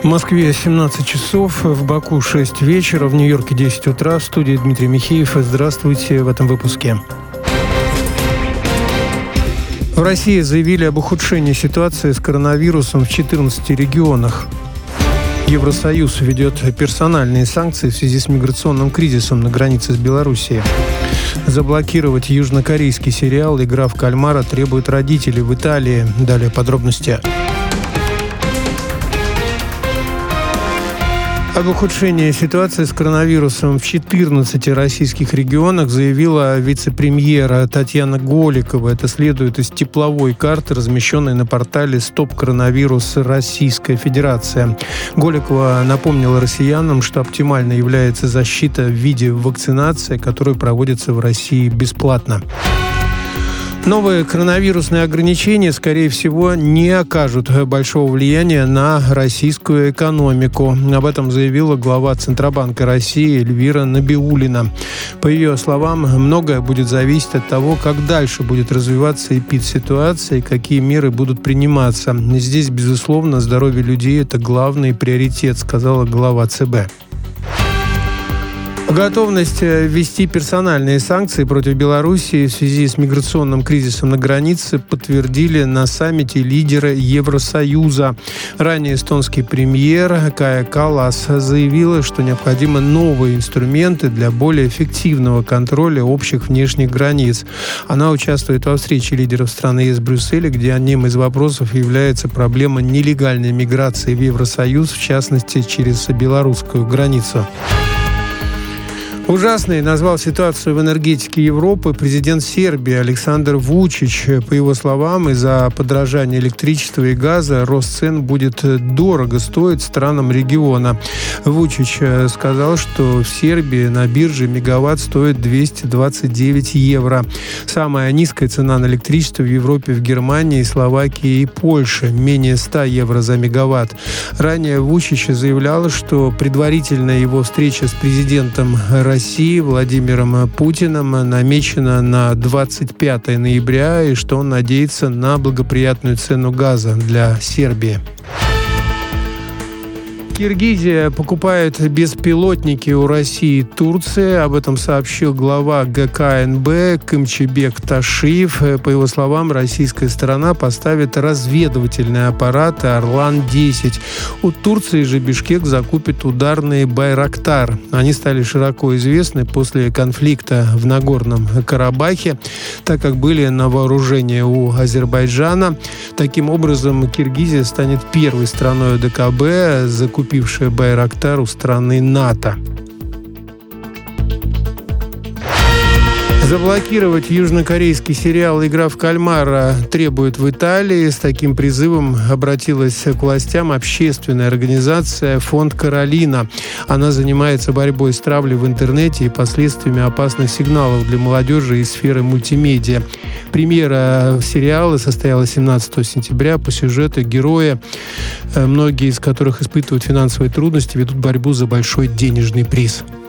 Москве 17 часов, в Баку 6 вечера, в Нью-Йорке 10 утра. В студии Дмитрий Михеев. Здравствуйте в этом выпуске. В России заявили об ухудшении ситуации с коронавирусом в 14 регионах. Евросоюз введет персональные санкции в связи с миграционным кризисом на границе с Белоруссией. Заблокировать южнокорейский сериал «Игра в кальмара» требуют родители в Италии. Далее подробности. Об ухудшении ситуации с коронавирусом в 14 российских регионах заявила вице-премьер Татьяна Голикова. Это следует из тепловой карты, размещенной на портале «Стоп коронавирус. Российская Федерация». Голикова напомнила россиянам, что оптимально является защита в виде вакцинации, которая проводится в России бесплатно. Новые коронавирусные ограничения, скорее всего, не окажут большого влияния на российскую экономику. Об этом заявила глава Центробанка России Эльвира Набиуллина. По ее словам, многое будет зависеть от того, как дальше будет развиваться эпидситуация и какие меры будут приниматься. Здесь, безусловно, здоровье людей – это главный приоритет, сказала глава ЦБ. Готовность ввести персональные санкции против Белоруссии в связи с миграционным кризисом на границе подтвердили на саммите лидеры Евросоюза. Ранее эстонский премьер Кая Каллас заявила, что необходимы новые инструменты для более эффективного контроля общих внешних границ. Она участвует во встрече лидеров стран ЕС в Брюсселе, где одним из вопросов является проблема нелегальной миграции в Евросоюз, в частности, через белорусскую границу. Ужасной назвал ситуацию в энергетике Европы президент Сербии Александр Вучич. По его словам, из-за подорожания электричества и газа рост цен будет дорого стоить странам региона. Вучич сказал, что в Сербии на бирже мегаватт стоит 229 евро. Самая низкая цена на электричество в Европе в Германии, Словакии и Польше – менее 100 евро за мегаватт. Ранее Вучич заявлял, что предварительная его встреча с президентом России Владимиром Путиным намечена на 25 ноября и что он надеется на благоприятную цену газа для Сербии. Киргизия покупает беспилотники у России и Турции. Об этом сообщил глава ГКНБ Кымчебек Ташиев. По его словам, российская сторона поставит разведывательные аппараты «Орлан-10». У Турции же Бишкек закупит ударные «Байрактар». Они стали широко известны после конфликта в Нагорном Карабахе, так как были на вооружении у Азербайджана. Таким образом, Киргизия станет первой страной ОДКБ, закупившая «Байрактар» у страны НАТО. Заблокировать южнокорейский сериал «Игра в кальмара» требует в Италии. С таким призывом обратилась к властям общественная организация «Фонд Каролина». Она занимается борьбой с травлей в интернете и последствиями опасных сигналов для молодежи из сферы мультимедиа. Премьера сериала состоялась 17 сентября. По сюжету герои, многие из которых испытывают финансовые трудности, ведут борьбу за большой денежный приз.